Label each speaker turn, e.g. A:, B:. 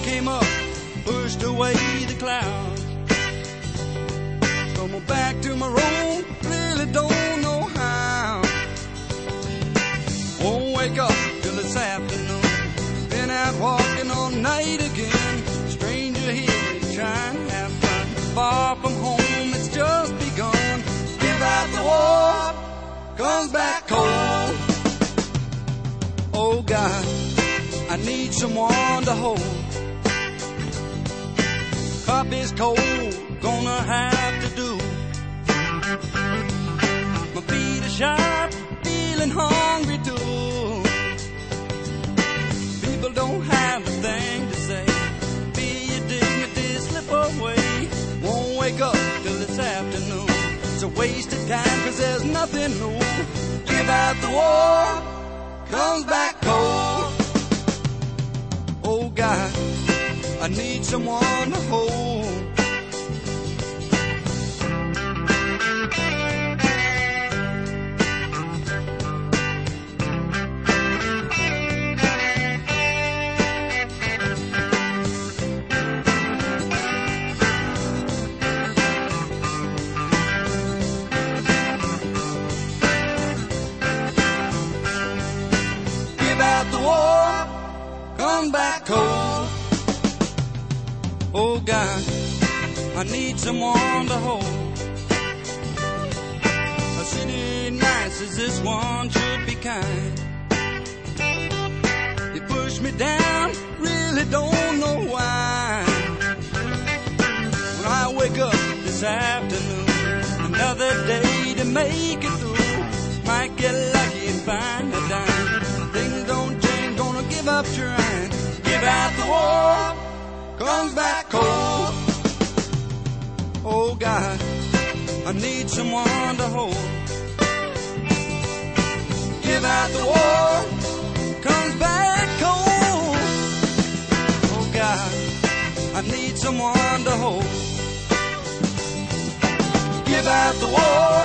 A: came up, pushed away the clouds. Coming back to my room, really don't know how. Won't wake up till this afternoon. Been out walking all night again. Stranger here trying to have fun. Far from home, it's just begun. Give out the war, comes back cold. Oh God, I need someone to hold. Cup is cold, gonna have to do. My feet are sharp, feeling hungry too. People don't have a thing to say. Feel your dignity slip away. Won't wake up till this afternoon. It's a waste of time 'cause there's nothing new. Give out the war, comes back cold. Oh God, I need someone to hold. Give out the war, come back cold. Oh God, I need someone to hold. A city nice as this one should be kind. You push me down, really don't know why. When I wake up this afternoon, another day to make it through. Might get lucky and find a dime. Things don't change, gonna give up trying. Give out the war, comes back cold. Oh God, I need someone to hold. Give out the war, comes back cold. Oh God, I need someone to hold. Give out the war,